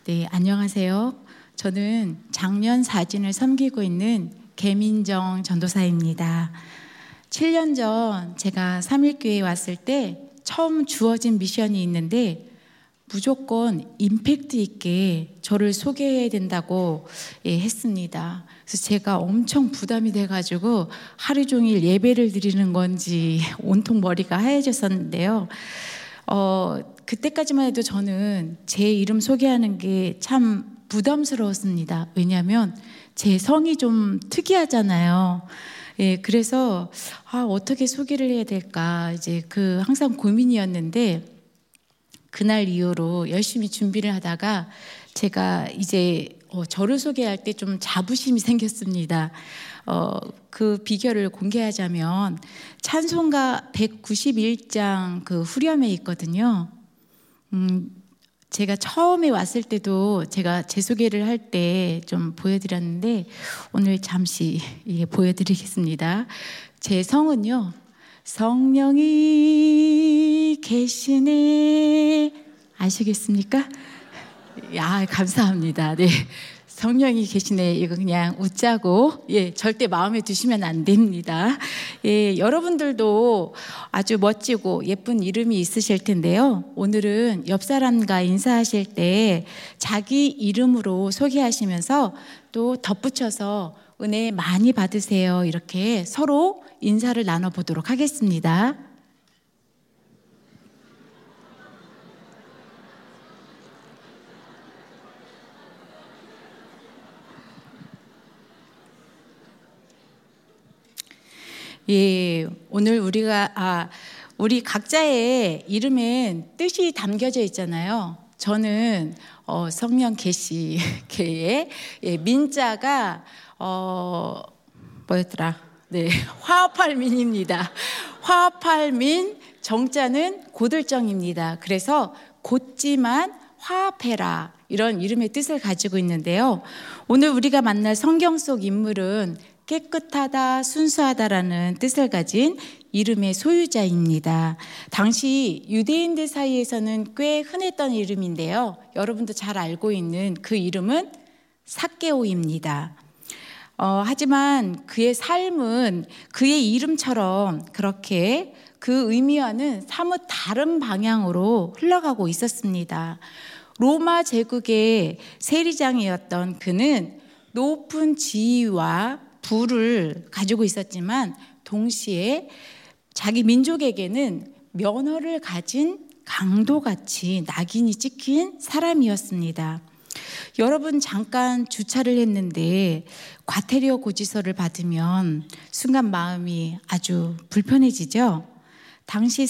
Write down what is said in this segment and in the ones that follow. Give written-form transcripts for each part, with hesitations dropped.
네, 안녕하세요. 저는 작년 사진을 섬기고 있는 개민정 전도사입니다. 7년 전 제가 삼일교회에 왔을 때 처음 주어진 미션이 있는데 무조건 임팩트 있게 저를 소개해야 된다고 했습니다. 그래서 제가 엄청 부담이 돼가지고 하루 종일 예배를 드리는 건지 온통 머리가 하얘졌었는데요. 그때까지만 해도 저는 제 이름 소개하는 게 참 부담스러웠습니다. 왜냐하면 제 성이 좀 특이하잖아요. 그래서 어떻게 소개를 해야 될까 이제 항상 고민이었는데 그날 이후로 열심히 준비를 하다가 제가 이제 저를 소개할 때 좀 자부심이 생겼습니다. 그 비결을 공개하자면 찬송가 191장 그 후렴에 있거든요. 제가 처음에 왔을 때도 제가 제 소개를 할 때 좀 보여드렸는데 오늘 잠시 보여드리겠습니다. 제 성은요, 성령이 계시네. 아시겠습니까? 감사합니다. 네. 성령이 계시네. 이거 그냥 웃자고 절대 마음에 두시면 안 됩니다. 여러분들도 아주 멋지고 예쁜 이름이 있으실 텐데요. 오늘은 옆 사람과 인사하실 때 자기 이름으로 소개하시면서 또 덧붙여서 은혜 많이 받으세요. 이렇게 서로 인사를 나눠보도록 하겠습니다. 오늘 우리 각자의 이름엔 뜻이 담겨져 있잖아요. 저는 성령 계시계의 민자가 뭐였더라? 네, 화합할민입니다. 화합할민, 정자는 고들정입니다. 그래서 곧지만 화합해라, 이런 이름의 뜻을 가지고 있는데요. 오늘 우리가 만날 성경 속 인물은 깨끗하다, 순수하다라는 뜻을 가진 이름의 소유자입니다. 당시 유대인들 사이에서는 꽤 흔했던 이름인데요. 여러분도 잘 알고 있는 그 이름은 삭개오입니다. 하지만 그의 삶은 그의 이름처럼 그렇게 그 의미와는 사뭇 다른 방향으로 흘러가고 있었습니다. 로마 제국의 세리장이었던 그는 높은 지위와 부를 가지고 있었지만 동시에 자기 민족에게는 면허를 가진 강도같이 낙인이 찍힌 사람이었습니다. 여러분, 잠깐 주차를 했는데 과태료 고지서를 받으면 순간 마음이 아주 불편해지죠. 당시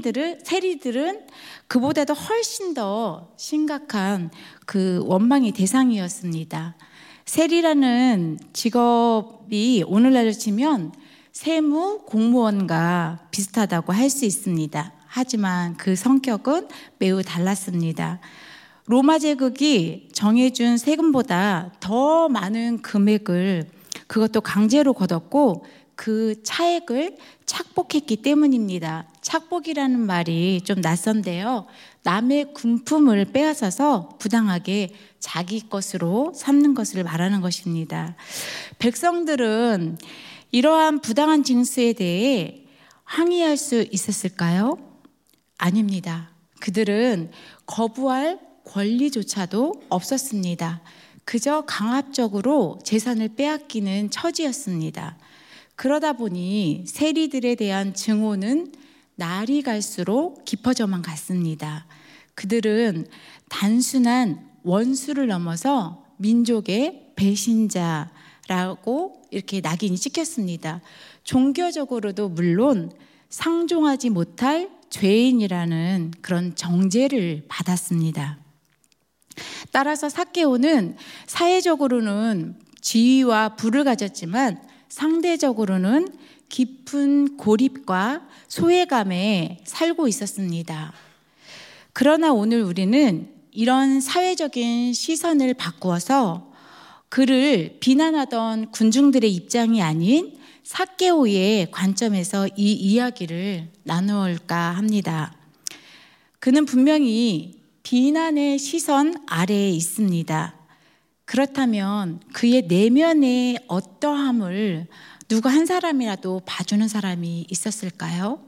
세리들은 그보다도 훨씬 더 심각한 그 원망의 대상이었습니다. 세리라는 직업이 오늘날로 치면 세무 공무원과 비슷하다고 할 수 있습니다. 하지만 그 성격은 매우 달랐습니다. 로마 제국이 정해준 세금보다 더 많은 금액을 그것도 강제로 걷었고 그 차액을 착복했기 때문입니다. 착복이라는 말이 좀 낯선데요. 남의 군품을 빼앗아서 부당하게 자기 것으로 삼는 것을 말하는 것입니다. 백성들은 이러한 부당한 징수에 대해 항의할 수 있었을까요? 아닙니다. 그들은 거부할 권리조차도 없었습니다. 그저 강압적으로 재산을 빼앗기는 처지였습니다. 그러다 보니 세리들에 대한 증오는 날이 갈수록 깊어져만 갔습니다. 그들은 단순한 원수를 넘어서 민족의 배신자라고 이렇게 낙인이 찍혔습니다. 종교적으로도 물론 상종하지 못할 죄인이라는 그런 정죄를 받았습니다. 따라서 삭개오는 사회적으로는 지위와 부를 가졌지만 상대적으로는 깊은 고립과 소외감에 살고 있었습니다. 그러나 오늘 우리는 이런 사회적인 시선을 바꾸어서 그를 비난하던 군중들의 입장이 아닌 삭개오의 관점에서 이 이야기를 나누을까 합니다. 그는 분명히 비난의 시선 아래에 있습니다. 그렇다면 그의 내면의 어떠함을 누구 한 사람이라도 봐주는 사람이 있었을까요?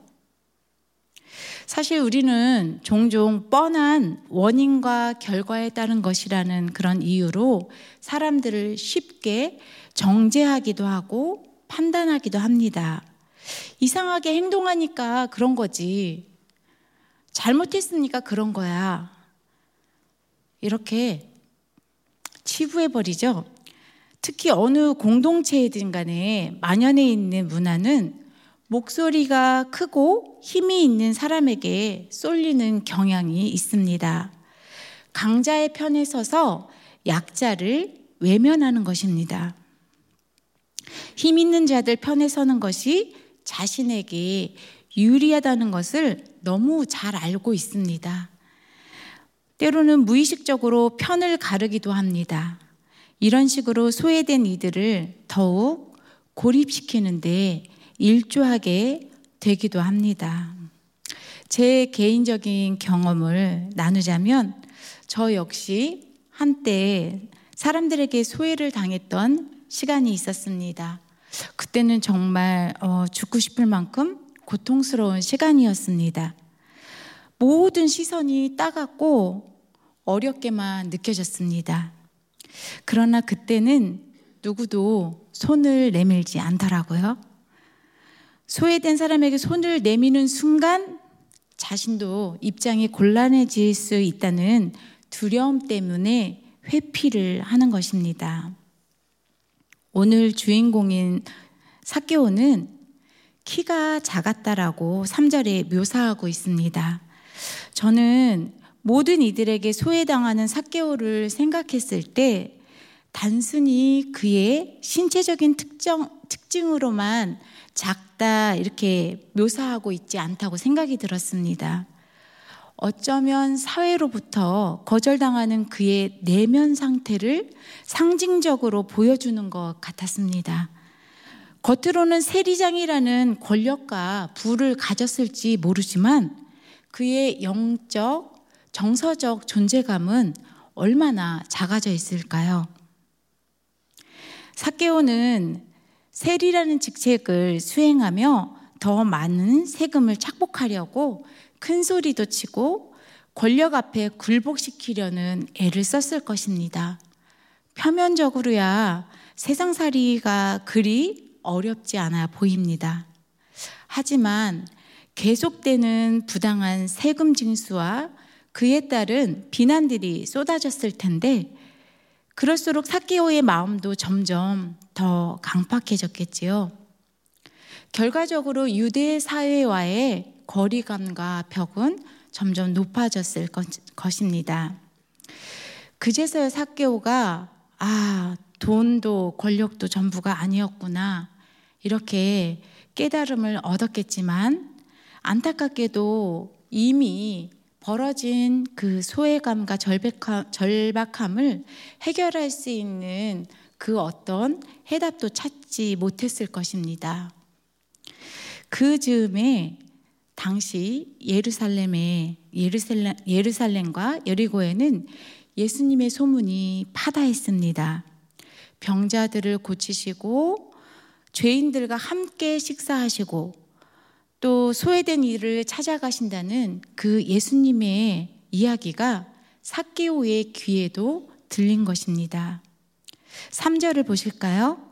사실 우리는 종종 뻔한 원인과 결과에 따른 것이라는 그런 이유로 사람들을 쉽게 정죄하기도 하고 판단하기도 합니다. 이상하게 행동하니까 그런 거지. 잘못했으니까 그런 거야. 이렇게 치부해버리죠. 특히 어느 공동체이든 간에 만연해 있는 문화는 목소리가 크고 힘이 있는 사람에게 쏠리는 경향이 있습니다. 강자의 편에 서서 약자를 외면하는 것입니다. 힘 있는 자들 편에 서는 것이 자신에게 유리하다는 것을 너무 잘 알고 있습니다. 때로는 무의식적으로 편을 가르기도 합니다. 이런 식으로 소외된 이들을 더욱 고립시키는데 일조하게 되기도 합니다. 제 개인적인 경험을 나누자면 저 역시 한때 사람들에게 소외를 당했던 시간이 있었습니다. 그때는 정말 죽고 싶을 만큼 고통스러운 시간이었습니다. 모든 시선이 따갑고 어렵게만 느껴졌습니다. 그러나 그때는 누구도 손을 내밀지 않더라고요. 소외된 사람에게 손을 내미는 순간 자신도 입장이 곤란해질 수 있다는 두려움 때문에 회피를 하는 것입니다. 오늘 주인공인 삭개오는 키가 작았다라고 3절에 묘사하고 있습니다. 저는 모든 이들에게 소외당하는 삭개오를 생각했을 때 단순히 그의 신체적인 특징으로만 작다 이렇게 묘사하고 있지 않다고 생각이 들었습니다. 어쩌면 사회로부터 거절당하는 그의 내면 상태를 상징적으로 보여주는 것 같았습니다. 겉으로는 세리장이라는 권력과 부를 가졌을지 모르지만 그의 영적, 정서적 존재감은 얼마나 작아져 있을까요? 삭개오는 세리라는 직책을 수행하며 더 많은 세금을 착복하려고 큰 소리도 치고 권력 앞에 굴복시키려는 애를 썼을 것입니다. 표면적으로야 세상살이가 그리 어렵지 않아 보입니다. 하지만 계속되는 부당한 세금 징수와 그에 따른 비난들이 쏟아졌을 텐데 그럴수록 삭개오의 마음도 점점 더 강팍해졌겠지요. 결과적으로 유대 사회와의 거리감과 벽은 점점 높아졌을 것입니다. 그제서야 삭개오가 돈도 권력도 전부가 아니었구나 이렇게 깨달음을 얻었겠지만 안타깝게도 이미 벌어진 그 소외감과 절박함을 해결할 수 있는 그 어떤 해답도 찾지 못했을 것입니다. 그 즈음에 당시 예루살렘과 여리고에는 예수님의 소문이 파다했습니다. 병자들을 고치시고 죄인들과 함께 식사하시고 또 소외된 이를 찾아가신다는 그 예수님의 이야기가 삭개오의 귀에도 들린 것입니다. 3절을 보실까요?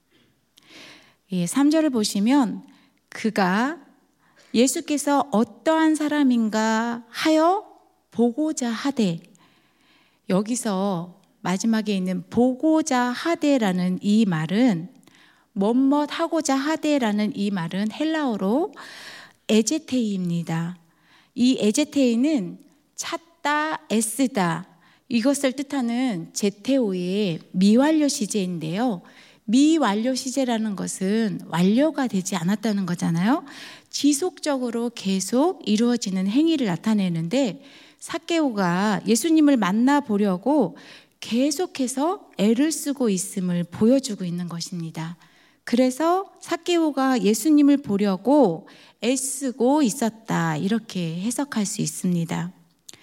3절을 보시면 그가 예수께서 어떠한 사람인가 하여 보고자 하되, 여기서 마지막에 있는 보고자 하되라는 이 말은 뭐뭐 하고자 하되라는 이 말은 헬라어로 에제테이입니다. 이 에제테이는 찾다, 애쓰다 이것을 뜻하는 제테오의 미완료 시제인데요. 미완료 시제라는 것은 완료가 되지 않았다는 거잖아요. 지속적으로 계속 이루어지는 행위를 나타내는데 삭개오가 예수님을 만나보려고 계속해서 애를 쓰고 있음을 보여주고 있는 것입니다. 그래서 삭개오가 예수님을 보려고 애쓰고 있었다 이렇게 해석할 수 있습니다.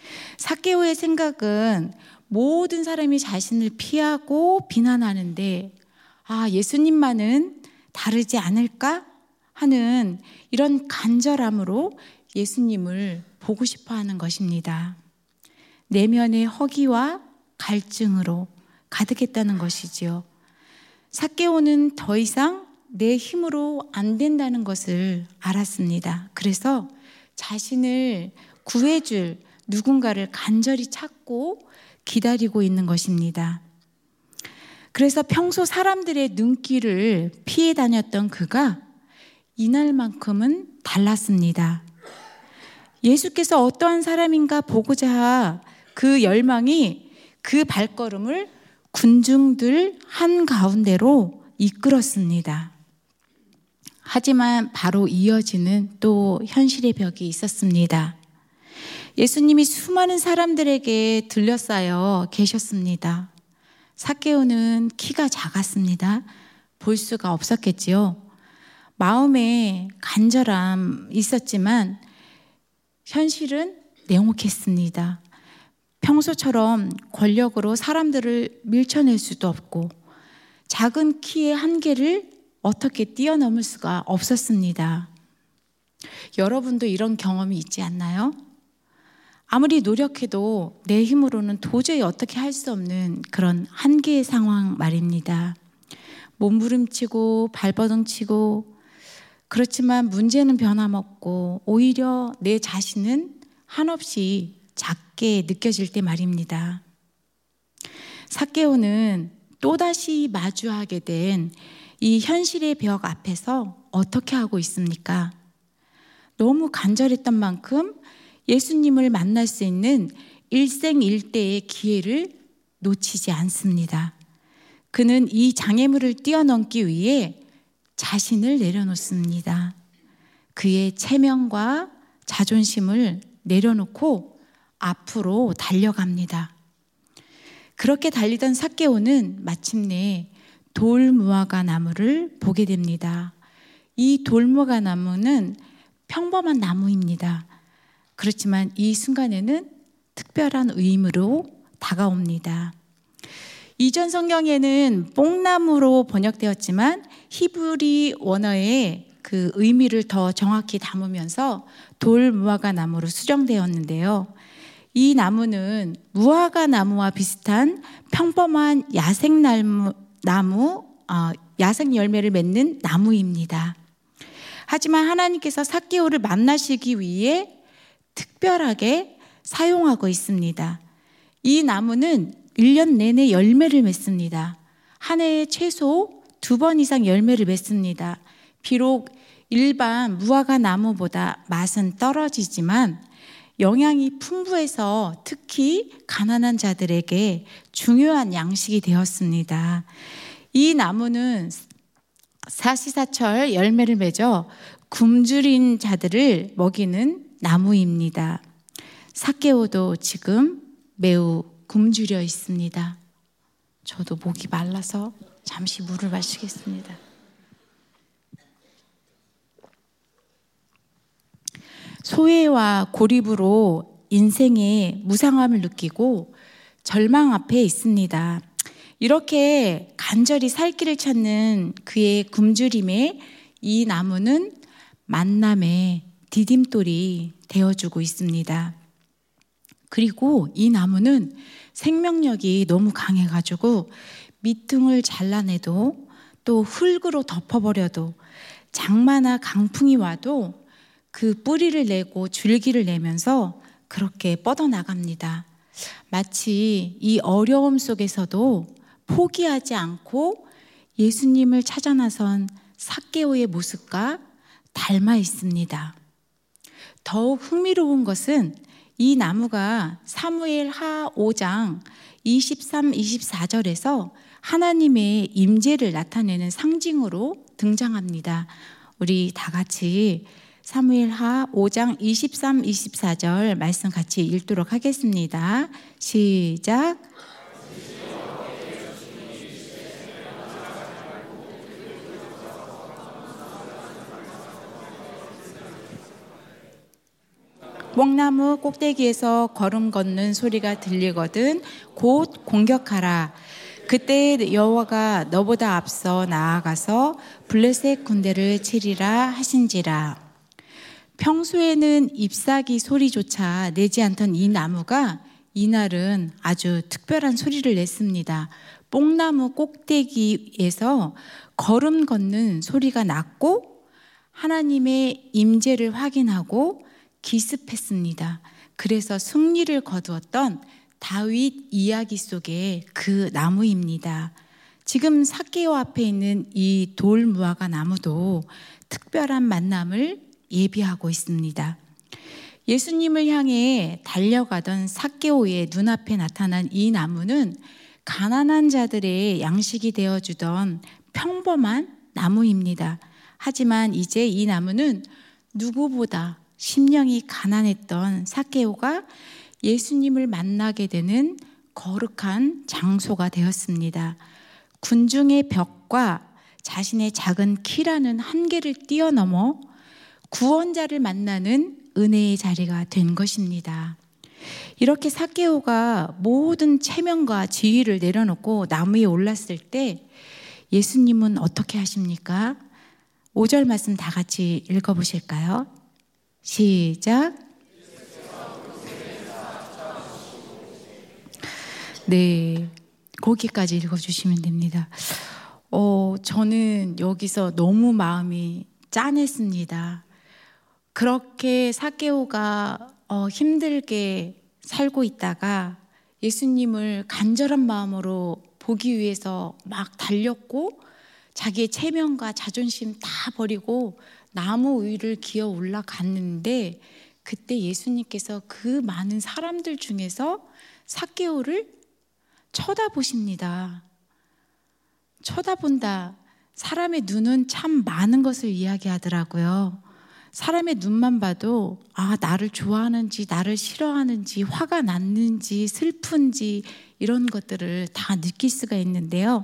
삭개오의 생각은 모든 사람이 자신을 피하고 비난하는데 예수님만은 다르지 않을까 하는 이런 간절함으로 예수님을 보고 싶어 하는 것입니다. 내면의 허기와 갈증으로 가득했다는 것이지요. 삭개오는 더 이상 내 힘으로 안 된다는 것을 알았습니다. 그래서 자신을 구해줄 누군가를 간절히 찾고 기다리고 있는 것입니다. 그래서 평소 사람들의 눈길을 피해 다녔던 그가 이날만큼은 달랐습니다. 예수께서 어떠한 사람인가 보고자 그 열망이 그 발걸음을 군중들 한가운데로 이끌었습니다. 하지만 바로 이어지는 또 현실의 벽이 있었습니다. 예수님이 수많은 사람들에게 들려싸여 계셨습니다. 삭개오는 키가 작았습니다. 볼 수가 없었겠지요. 마음에 간절함 있었지만 현실은 냉혹했습니다. 평소처럼 권력으로 사람들을 밀쳐낼 수도 없고 작은 키의 한계를 어떻게 뛰어넘을 수가 없었습니다. 여러분도 이런 경험이 있지 않나요? 아무리 노력해도 내 힘으로는 도저히 어떻게 할 수 없는 그런 한계의 상황 말입니다. 몸부림치고 발버둥치고 그렇지만 문제는 변함없고 오히려 내 자신은 한없이 작게 느껴질 때 말입니다. 삭개오는 또다시 마주하게 된 이 현실의 벽 앞에서 어떻게 하고 있습니까? 너무 간절했던 만큼 예수님을 만날 수 있는 일생일대의 기회를 놓치지 않습니다. 그는 이 장애물을 뛰어넘기 위해 자신을 내려놓습니다. 그의 체면과 자존심을 내려놓고 앞으로 달려갑니다. 그렇게 달리던 삭개오는 마침내 돌무화과 나무를 보게 됩니다. 이 돌무화과 나무는 평범한 나무입니다. 그렇지만 이 순간에는 특별한 의미로 다가옵니다. 이전 성경에는 뽕나무로 번역되었지만 히브리 원어의 그 의미를 더 정확히 담으면서 돌무화과 나무로 수정되었는데요. 이 나무는 무화과 나무와 비슷한 평범한 야생 열매를 맺는 나무입니다. 하지만 하나님께서 삭개오를 만나시기 위해 특별하게 사용하고 있습니다. 이 나무는 1년 내내 열매를 맺습니다. 한 해에 최소 2번 이상 열매를 맺습니다. 비록 일반 무화과 나무보다 맛은 떨어지지만 영양이 풍부해서 특히 가난한 자들에게 중요한 양식이 되었습니다. 이 나무는 사시사철 열매를 맺어 굶주린 자들을 먹이는 나무입니다. 삭개오도 지금 매우 굶주려 있습니다. 저도 목이 말라서 잠시 물을 마시겠습니다. 소외와 고립으로 인생의 무상함을 느끼고 절망 앞에 있습니다. 이렇게 간절히 살 길을 찾는 그의 굶주림에 이 나무는 만남의 디딤돌이 되어주고 있습니다. 그리고 이 나무는 생명력이 너무 강해가지고 밑둥을 잘라내도 또 흙으로 덮어버려도 장마나 강풍이 와도 그 뿌리를 내고 줄기를 내면서 그렇게 뻗어나갑니다. 마치 이 어려움 속에서도 포기하지 않고 예수님을 찾아 나선 삭개오의 모습과 닮아 있습니다. 더욱 흥미로운 것은 이 나무가 사무엘하 5장 23, 24절에서 하나님의 임재를 나타내는 상징으로 등장합니다. 우리 다 같이 사무엘하 5장 23, 24절 말씀 같이 읽도록 하겠습니다. 시작. 뽕나무 꼭대기에서 걸음 걷는 소리가 들리거든 곧 공격하라. 그때 여호와가 너보다 앞서 나아가서 블레셋 군대를 치리라 하신지라. 평소에는 잎사귀 소리조차 내지 않던 이 나무가 이날은 아주 특별한 소리를 냈습니다. 뽕나무 꼭대기에서 걸음 걷는 소리가 났고 하나님의 임재를 확인하고 기습했습니다. 그래서 승리를 거두었던 다윗 이야기 속의 그 나무입니다. 지금 삭개오 앞에 있는 이 돌무화과 나무도 특별한 만남을 예비하고 있습니다. 예수님을 향해 달려가던 삭개오의 눈앞에 나타난 이 나무는 가난한 자들의 양식이 되어주던 평범한 나무입니다. 하지만 이제 이 나무는 누구보다 심령이 가난했던 삭개오가 예수님을 만나게 되는 거룩한 장소가 되었습니다. 군중의 벽과 자신의 작은 키라는 한계를 뛰어넘어 구원자를 만나는 은혜의 자리가 된 것입니다. 이렇게 삭개오가 모든 체면과 지위를 내려놓고 나무 위에 올랐을 때 예수님은 어떻게 하십니까? 5절 말씀 다 같이 읽어보실까요? 시작. 네, 거기까지 읽어주시면 됩니다. 저는 여기서 너무 마음이 짠했습니다. 그렇게 삭개오가 힘들게 살고 있다가 예수님을 간절한 마음으로 보기 위해서 막 달렸고 자기의 체면과 자존심 다 버리고 나무 위를 기어 올라갔는데 그때 예수님께서 그 많은 사람들 중에서 삭개오를 쳐다보십니다. 쳐다본다. 사람의 눈은 참 많은 것을 이야기하더라고요. 사람의 눈만 봐도 나를 좋아하는지 나를 싫어하는지 화가 났는지 슬픈지 이런 것들을 다 느낄 수가 있는데요.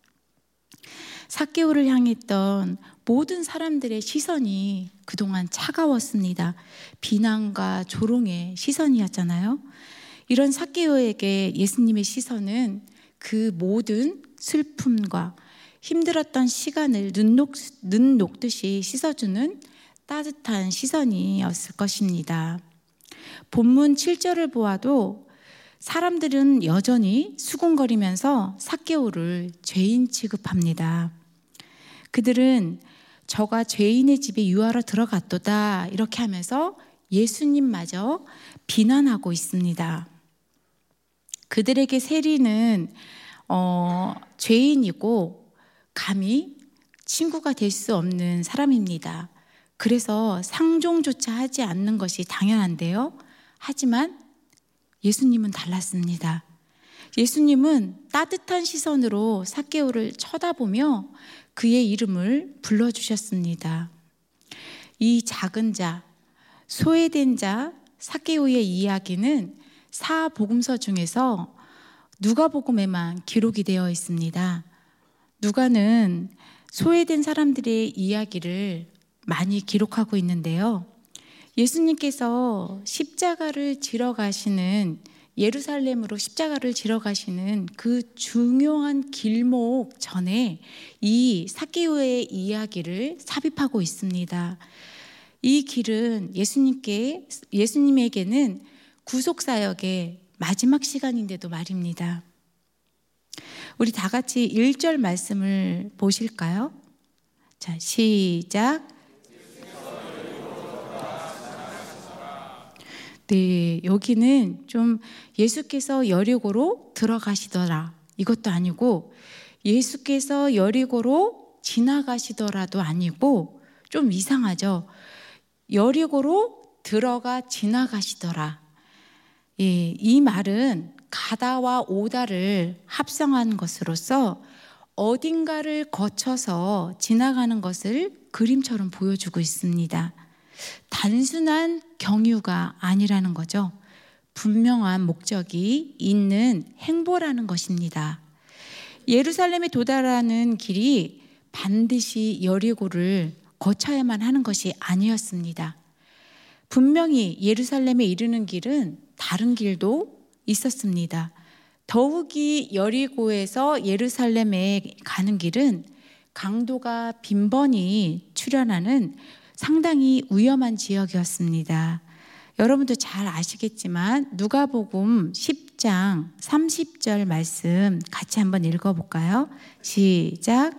삭개오를 향했던 모든 사람들의 시선이 그동안 차가웠습니다. 비난과 조롱의 시선이었잖아요. 이런 삭개오에게 예수님의 시선은 그 모든 슬픔과 힘들었던 시간을 눈 녹듯이 씻어주는 따뜻한 시선이었을 것입니다. 본문 7절을 보아도 사람들은 여전히 수군거리면서 삭개오를 죄인 취급합니다. 그들은 저가 죄인의 집에 유하러 들어갔도다 이렇게 하면서 예수님마저 비난하고 있습니다. 그들에게 세리는 죄인이고 감히 친구가 될 수 없는 사람입니다. 그래서 상종조차 하지 않는 것이 당연한데요. 하지만 예수님은 달랐습니다. 예수님은 따뜻한 시선으로 삭개오를 쳐다보며 그의 이름을 불러주셨습니다. 이 작은 자, 소외된 자 삭개오의 이야기는 사복음서 중에서 누가복음에만 기록이 되어 있습니다. 누가는 소외된 사람들의 이야기를 많이 기록하고 있는데요. 예수님께서 십자가를 지러 가시는 예루살렘으로 십자가를 지러 가시는 그 중요한 길목 전에 이 삭개오의 이야기를 삽입하고 있습니다. 이 길은 예수님에게는 구속사역의 마지막 시간인데도 말입니다. 우리 다 같이 1절 말씀을 보실까요? 자, 시작. 네, 여기는 좀 예수께서 여리고로 들어가시더라 이것도 아니고 예수께서 여리고로 지나가시더라도 아니고 좀 이상하죠. 여리고로 들어가 지나가시더라. 예, 이 말은 가다와 오다를 합성한 것으로서 어딘가를 거쳐서 지나가는 것을 그림처럼 보여주고 있습니다. 단순한 경유가 아니라는 거죠. 분명한 목적이 있는 행보라는 것입니다. 예루살렘에 도달하는 길이 반드시 여리고를 거쳐야만 하는 것이 아니었습니다. 분명히 예루살렘에 이르는 길은 다른 길도 있었습니다. 더욱이 여리고에서 예루살렘에 가는 길은 강도가 빈번히 출현하는 상당히 위험한 지역이었습니다. 여러분도 잘 아시겠지만 누가복음 10장 30절 말씀 같이 한번 읽어볼까요? 시작.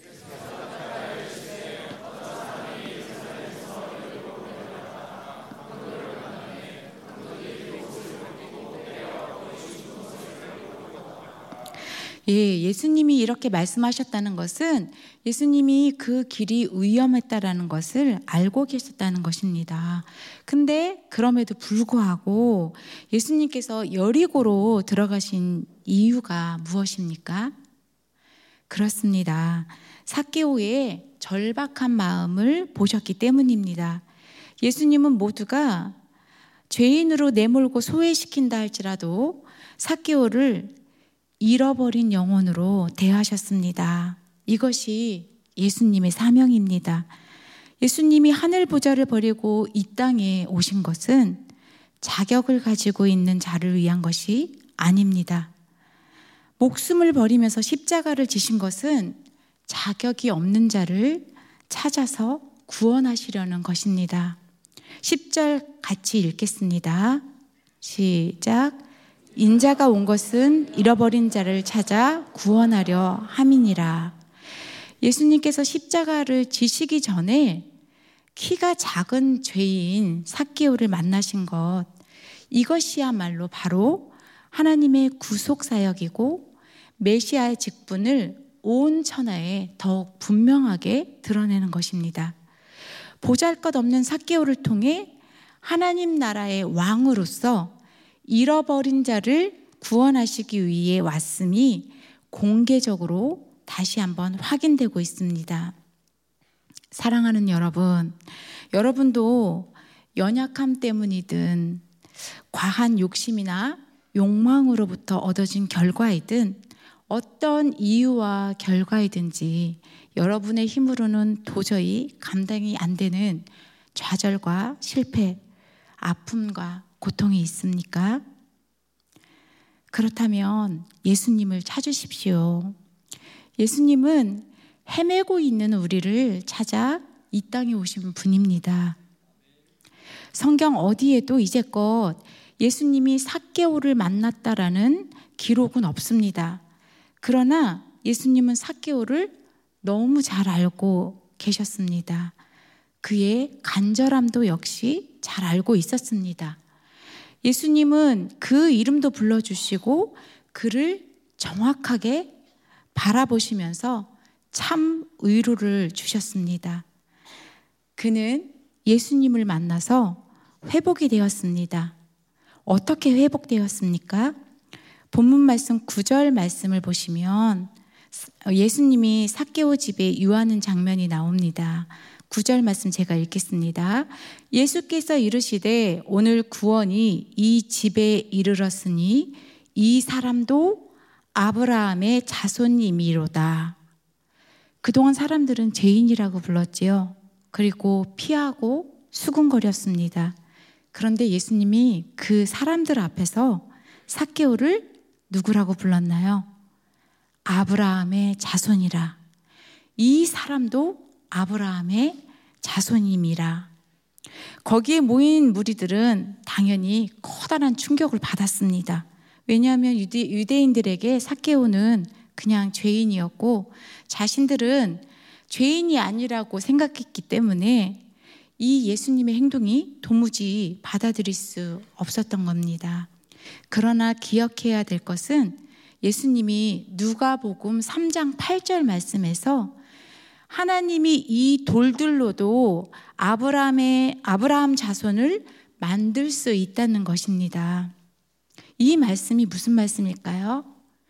예, 예수님이 이렇게 말씀하셨다는 것은 예수님이 그 길이 위험했다라는 것을 알고 계셨다는 것입니다. 근데 그럼에도 불구하고 예수님께서 여리고로 들어가신 이유가 무엇입니까? 그렇습니다. 삭개오의 절박한 마음을 보셨기 때문입니다. 예수님은 모두가 죄인으로 내몰고 소외시킨다 할지라도 삭개오를 잃어버린 영혼으로 대하셨습니다. 이것이 예수님의 사명입니다. 예수님이 하늘 보좌를 버리고 이 땅에 오신 것은 자격을 가지고 있는 자를 위한 것이 아닙니다. 목숨을 버리면서 십자가를 지신 것은 자격이 없는 자를 찾아서 구원하시려는 것입니다. 10절 같이 읽겠습니다. 시작. 인자가 온 것은 잃어버린 자를 찾아 구원하려 함이니라. 예수님께서 십자가를 지시기 전에 키가 작은 죄인 삭개오를 만나신 것, 이것이야말로 바로 하나님의 구속 사역이고 메시아의 직분을 온 천하에 더욱 분명하게 드러내는 것입니다. 보잘것없는 삭개오를 통해 하나님 나라의 왕으로서 잃어버린 자를 구원하시기 위해 왔음이 공개적으로 다시 한번 확인되고 있습니다. 사랑하는 여러분, 여러분도 연약함 때문이든 과한 욕심이나 욕망으로부터 얻어진 결과이든 어떤 이유와 결과이든지 여러분의 힘으로는 도저히 감당이 안 되는 좌절과 실패, 아픔과 고통이 있습니까? 그렇다면 예수님을 찾으십시오. 예수님은 헤매고 있는 우리를 찾아 이 땅에 오신 분입니다. 성경 어디에도 이제껏 예수님이 삭개오를 만났다라는 기록은 없습니다. 그러나 예수님은 삭개오를 너무 잘 알고 계셨습니다. 그의 간절함도 역시 잘 알고 있었습니다. 예수님은 그 이름도 불러주시고 그를 정확하게 바라보시면서 참 위로를 주셨습니다. 그는 예수님을 만나서 회복이 되었습니다. 어떻게 회복되었습니까? 본문 말씀 9절 말씀을 보시면 예수님이 삭개오 집에 유하는 장면이 나옵니다. 9절 말씀 제가 읽겠습니다. 예수께서 이르시되 오늘 구원이 이 집에 이르렀으니 이 사람도 아브라함의 자손이미로다. 그동안 사람들은 죄인이라고 불렀지요. 그리고 피하고 수군거렸습니다. 그런데 예수님이 그 사람들 앞에서 삭개오를 누구라고 불렀나요? 아브라함의 자손이라. 이 사람도 아브라함의 자손임이라. 거기에 모인 무리들은 당연히 커다란 충격을 받았습니다. 왜냐하면 유대인들에게 삭개오는 그냥 죄인이었고 자신들은 죄인이 아니라고 생각했기 때문에 이 예수님의 행동이 도무지 받아들일 수 없었던 겁니다. 그러나 기억해야 될 것은 예수님이 누가복음 3장 8절 말씀에서 하나님이 이 돌들로도 아브라함 자손을 만들 수 있다는 것입니다. 이 말씀이 무슨 말씀일까요?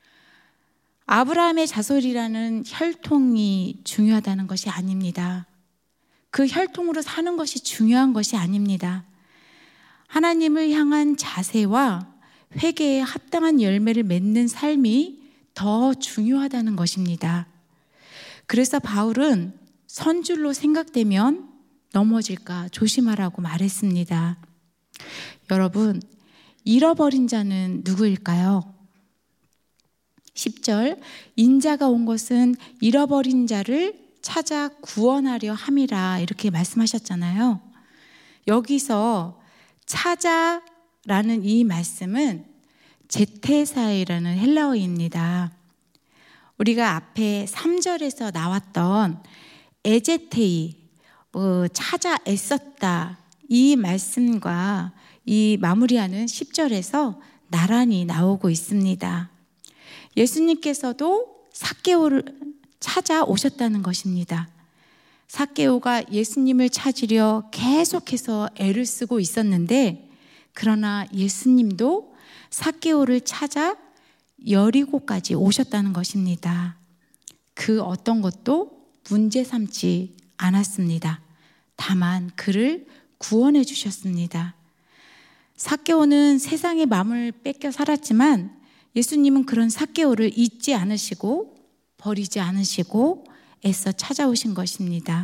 아브라함의 자손이라는 혈통이 중요하다는 것이 아닙니다. 그 혈통으로 사는 것이 중요한 것이 아닙니다. 하나님을 향한 자세와 회개에 합당한 열매를 맺는 삶이 더 중요하다는 것입니다. 그래서 바울은 선줄로 생각되면 넘어질까 조심하라고 말했습니다. 여러분, 잃어버린 자는 누구일까요? 10절, 인자가 온 것은 잃어버린 자를 찾아 구원하려 함이라 이렇게 말씀하셨잖아요. 여기서 찾아라는 이 말씀은 제테사이라는 헬라어입니다. 우리가 앞에 3절에서 나왔던 에제테이, 찾아 애썼다, 이 말씀과 이 마무리하는 10절에서 나란히 나오고 있습니다. 예수님께서도 삭개오를 찾아오셨다는 것입니다. 삭개오가 예수님을 찾으려 계속해서 애를 쓰고 있었는데, 그러나 예수님도 삭개오를 찾아 여리고까지 오셨다는 것입니다. 그 어떤 것도 문제 삼지 않았습니다. 다만 그를 구원해 주셨습니다. 삭개오는 세상의 마음을 뺏겨 살았지만 예수님은 그런 삭개오를 잊지 않으시고 버리지 않으시고 애써 찾아오신 것입니다.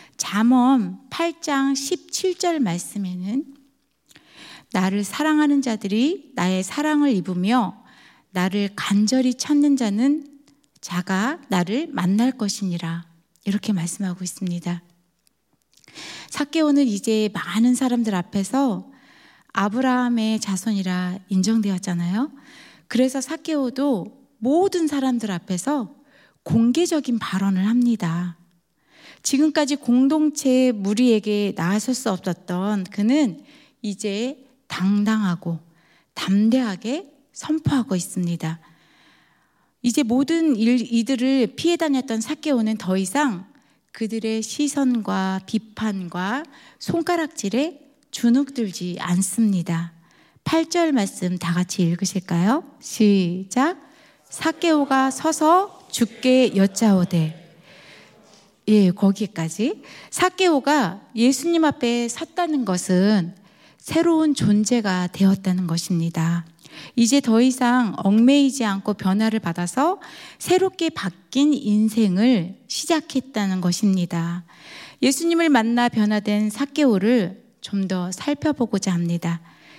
잠언 8장 17절 말씀에는 나를 사랑하는 자들이 나의 사랑을 입으며 나를 간절히 찾는 자가 나를 만날 것이니라, 이렇게 말씀하고 있습니다. 삭개오는 이제 많은 사람들 앞에서 아브라함의 자손이라 인정되었잖아요. 그래서 삭개오도 모든 사람들 앞에서 공개적인 발언을 합니다. 지금까지 공동체의 무리에게 나설 수 없었던 그는 이제 당당하고 담대하게 선포하고 있습니다. 이제 모든 이들을 피해 다녔던 삭개오는 더 이상 그들의 시선과 비판과 손가락질에 주눅들지 않습니다. 8절 말씀 다 같이 읽으실까요? 시작. 삭개오가 서서 주께 여짜오되. 예, 거기까지. 삭개오가 예수님 앞에 섰다는 것은 새로운 존재가 되었다는 것입니다. 이제 더 이상 얽매이지 않고 변화를 받아서 새롭게 바뀐 인생을 시작했다는 것입니다. 예수님을 만나 변화된 삭개오를 좀 더 살펴보고자 합니다.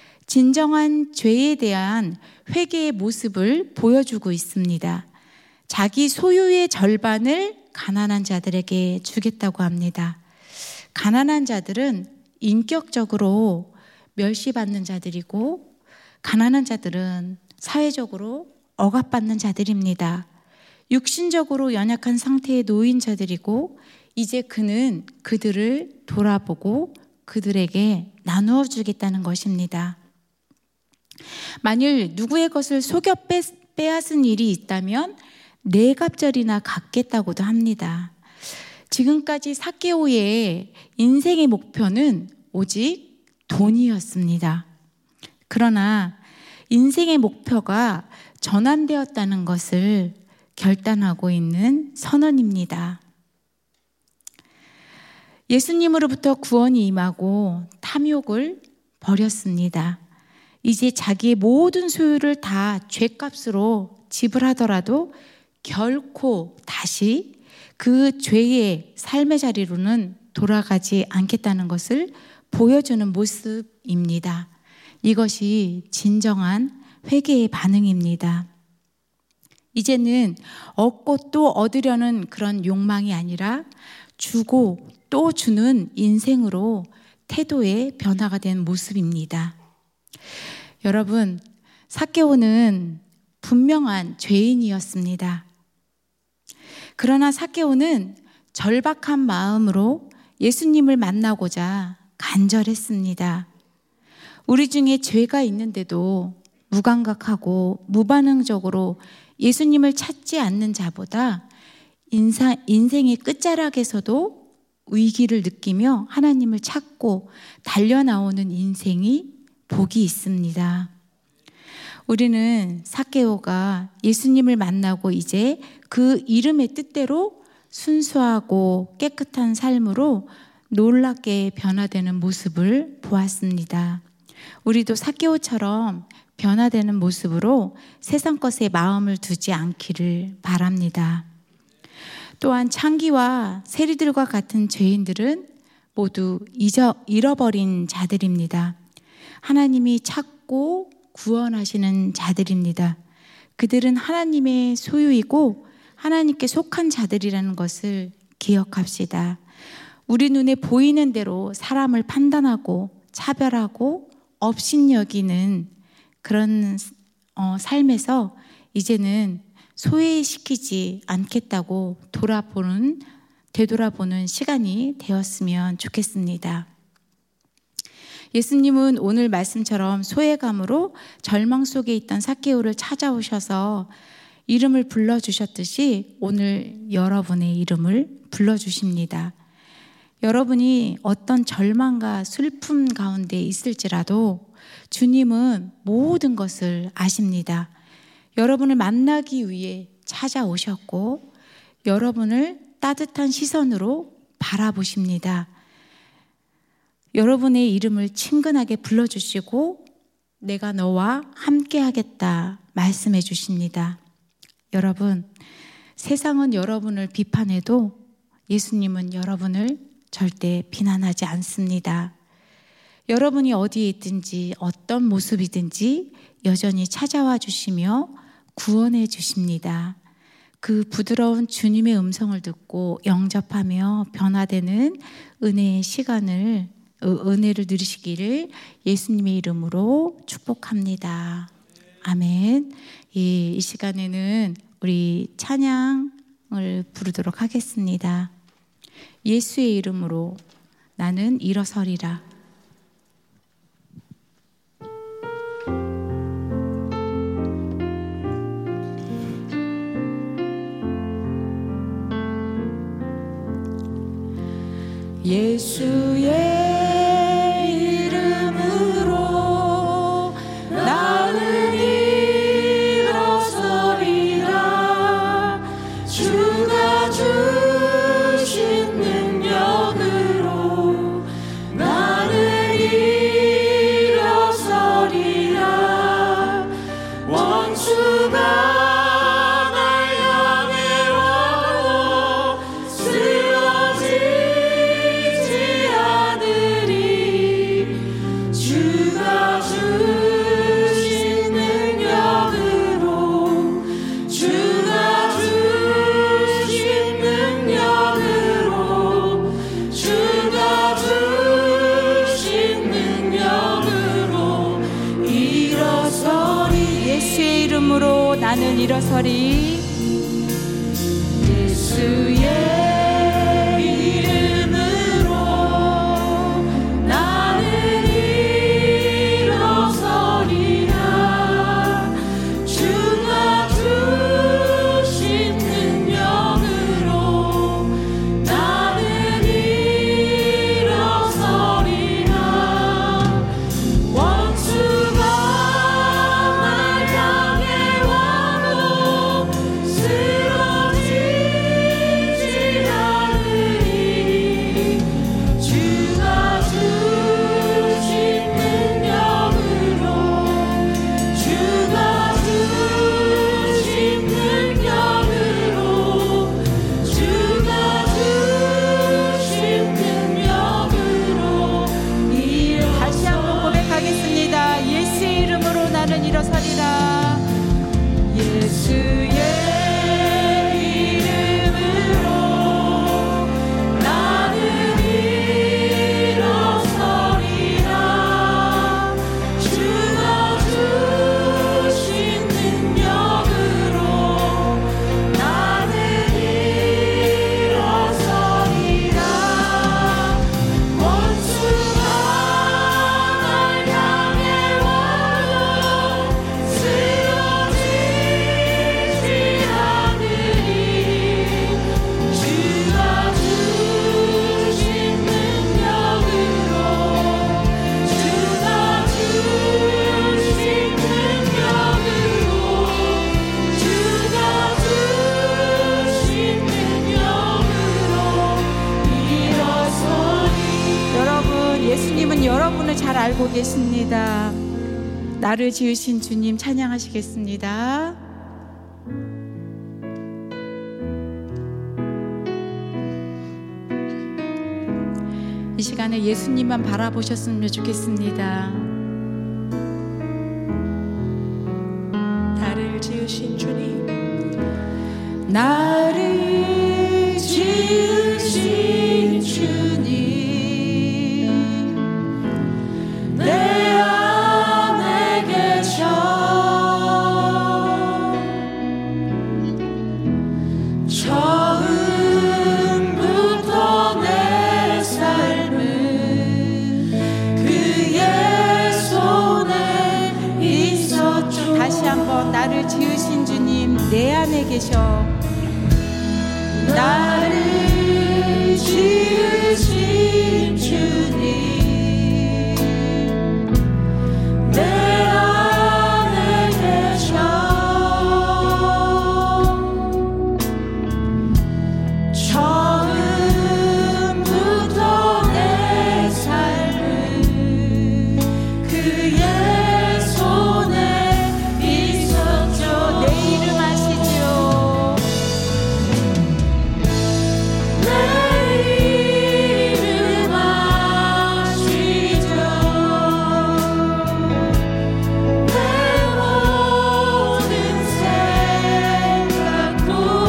진정한 죄에 대한 회개의 모습을 보여주고 있습니다. 자기 소유의 절반을 가난한 자들에게 주겠다고 합니다. 가난한 자들은 인격적으로 멸시받는 자들이고, 가난한 자들은 사회적으로 억압받는 자들입니다. 육신적으로 연약한 상태에 놓인 자들이고, 이제 그는 그들을 돌아보고 그들에게 나누어 주겠다는 것입니다. 만일 누구의 것을 속여 빼앗은 일이 있다면 네 갑절이나 갚겠다고도 합니다. 지금까지 삭개오의 인생의 목표는 오직 돈이었습니다. 그러나 인생의 목표가 전환되었다는 것을 결단하고 있는 선언입니다. 예수님으로부터 구원이 임하고 탐욕을 버렸습니다. 이제 자기의 모든 소유를 다 죗값으로 지불하더라도 결코 다시 그 죄의 삶의 자리로는 돌아가지 않겠다는 것을 보여주는 모습입니다. 이것이 진정한 회개의 반응입니다. 이제는 얻고 또 얻으려는 그런 욕망이 아니라 주고 또 주는 인생으로 태도의 변화가 된 모습입니다. 여러분, 삭개오는 분명한 죄인이었습니다. 그러나 삭개오는 절박한 마음으로 예수님을 만나고자 간절했습니다. 우리 중에 죄가 있는데도 무감각하고 무반응적으로 예수님을 찾지 않는 자보다 인생의 끝자락에서도 위기를 느끼며 하나님을 찾고 달려나오는 인생이 복이 있습니다. 우리는 삭개오가 예수님을 만나고 이제 그 이름의 뜻대로 순수하고 깨끗한 삶으로 놀랍게 변화되는 모습을 보았습니다. 우리도 삭개오처럼 변화되는 모습으로 세상 것에 마음을 두지 않기를 바랍니다. 또한 창기와 세리들과 같은 죄인들은 모두 잃어버린 자들입니다. 하나님이 찾고 구원하시는 자들입니다. 그들은 하나님의 소유이고 하나님께 속한 자들이라는 것을 기억합시다. 우리 눈에 보이는 대로 사람을 판단하고 차별하고 업신여기는 그런 삶에서 이제는 소외시키지 않겠다고 되돌아보는 시간이 되었으면 좋겠습니다. 예수님은 오늘 말씀처럼 소외감으로 절망 속에 있던 삭개오를 찾아오셔서 이름을 불러주셨듯이 오늘 여러분의 이름을 불러주십니다. 여러분이 어떤 절망과 슬픔 가운데 있을지라도 주님은 모든 것을 아십니다. 여러분을 만나기 위해 찾아오셨고 여러분을 따뜻한 시선으로 바라보십니다. 여러분의 이름을 친근하게 불러주시고 내가 너와 함께 하겠다 말씀해 주십니다. 여러분, 세상은 여러분을 비판해도 예수님은 여러분을 절대 비난하지 않습니다. 여러분이 어디에 있든지 어떤 모습이든지 여전히 찾아와 주시며 구원해 주십니다. 그 부드러운 주님의 음성을 듣고 영접하며 변화되는 은혜의 은혜를 누리시기를 예수님의 이름으로 축복합니다. 아멘. 이 시간에는 우리 찬양을 부르도록 하겠습니다. 예수의 이름으로 나는 일어서리라. 예수의 이름으로 나는 일어서리라. 주가 주신 능력으로 나는 일어서리라. 원수가 나는 일어서리. 예수의 이름으로 나는 일어서리라. 주가 주신 능력으로 나는 일어서리라. 원수가 일어서리라. 예수의 이름으로 나는 일어서리라. 주가 주신 능력으로 나는 일어서리라. 원수가 날 향해 와도 예수님은 여러분을 잘 알고 계십니다. 나를 지으신 주님 찬양하시겠습니다. 이 이 시간에 예수님만 바라보셨으면 좋겠습니다. 나를 지으신 주님, 나를 지으신 주님, 내 안에 계셔. 처음부터 내 삶은 그의 손에 있었죠. 다시 한번, 나를 지으신 주님, 내 안에 계셔. 나를 지으신 주님, 내 안에 계셔. 처음부터 내 삶은 그의 손에 있었죠. 내 이름 아시죠? 내 이름 아시죠? 내 모든 생각도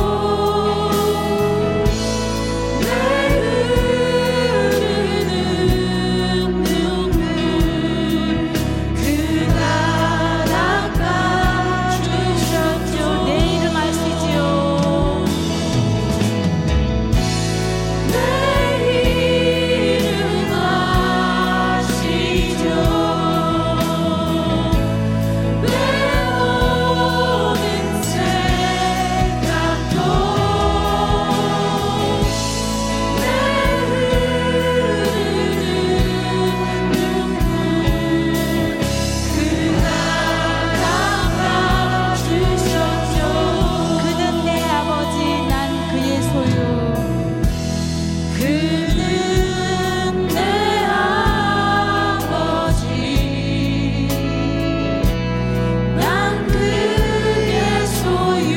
내 흐르는 눈물 그날 닦아주셨죠. 내 이름 아시죠? 내 이름 아시죠? 내 모든 생각도 내 흐르는 눈물 그날 닦아주셨죠. 그는 내 아버지, 난 그의 소유. 그는 내 아버지, 난 그의 소유.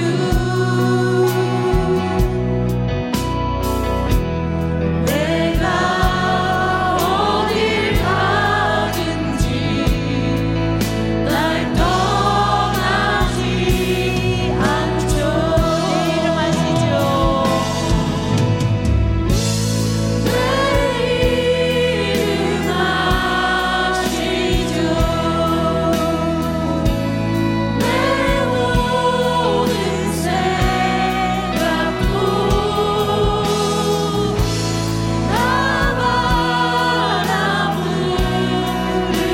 내가 어딜 가든지 날 떠나지 않죠. 내 이름 아시죠? 내 이름 아시죠? 내 모든 생각도 나 바라볼 때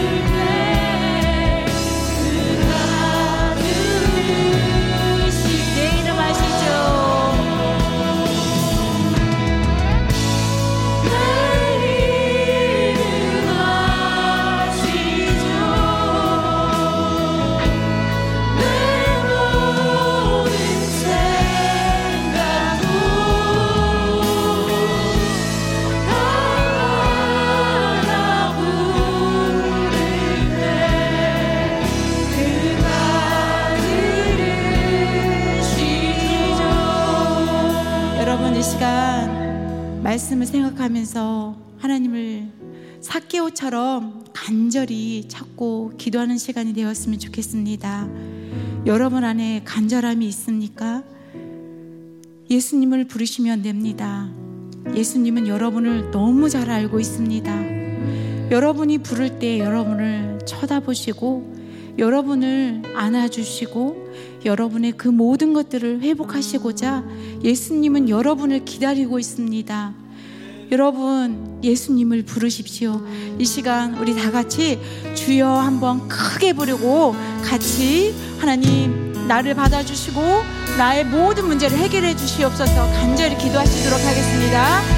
그가 들으시. 내 이름 아시죠? 내 이름 아시죠? 내 모든 생각도 나 바라볼 때 그가 들으시죠. 여러분, 이 시간 말씀을 생각하면서 하나님을 삭개오처럼 간절히 찾고 기도하는 시간이 되었으면 좋겠습니다. 여러분 안에 간절함이 있습니까? 예수님을 부르시면 됩니다. 예수님은 여러분을 너무 잘 알고 있습니다. 여러분이 부를 때 여러분을 쳐다보시고 여러분을 안아주시고 여러분의 그 모든 것들을 회복하시고자 예수님은 여러분을 기다리고 있습니다. 여러분, 예수님을 부르십시오. 이 시간 우리 다 같이 주여 한번 크게 부르고 같이 하나님 나를 받아주시고 나의 모든 문제를 해결해 주시옵소서 간절히 기도하시도록 하겠습니다.